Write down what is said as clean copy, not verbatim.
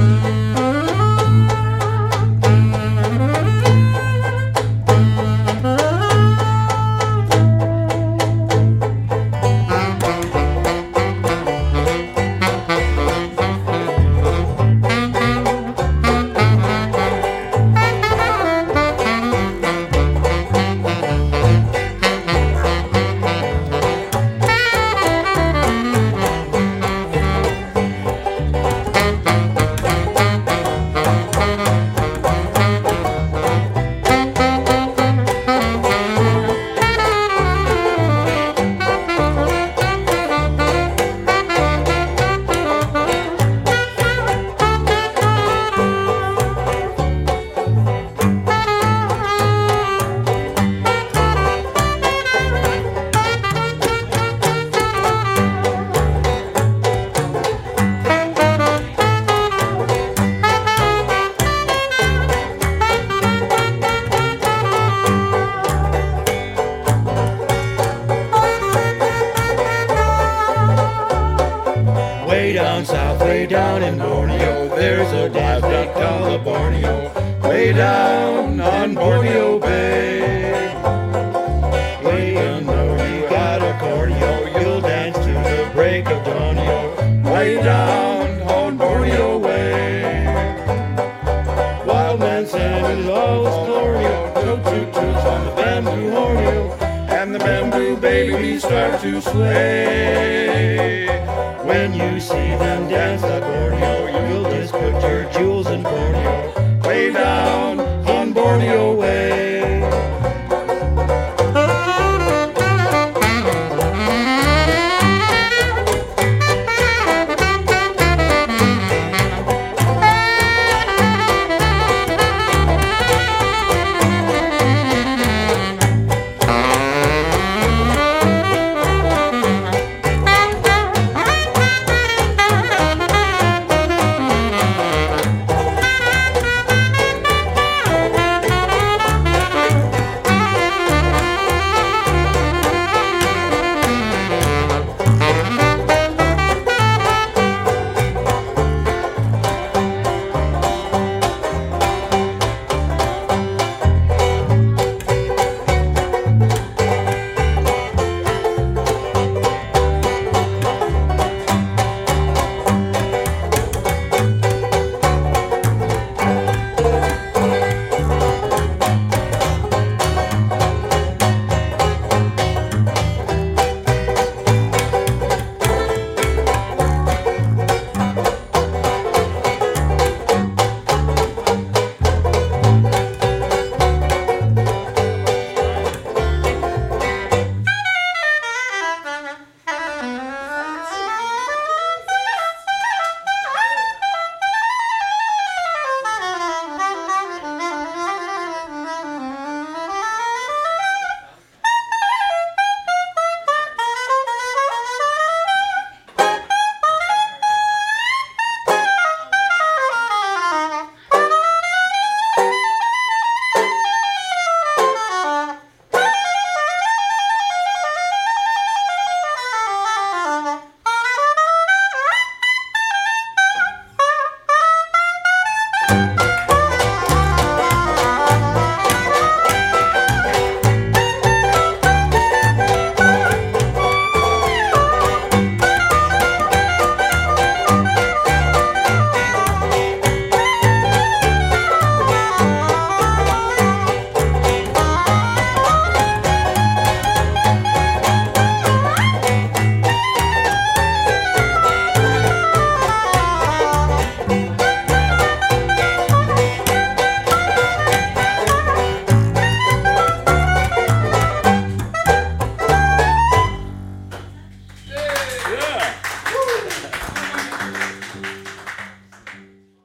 Way down south, way down in Borneo, there's a dive duck called Borneo. Way down on Borneo Bay. Way down there you got a corneo, you'll dance to the break of dawnio. Way down on Borneo Way. Wild man Sam loves corneo, toot toot toots on the bamboo horneo, and the bamboo babies start to sway. When you see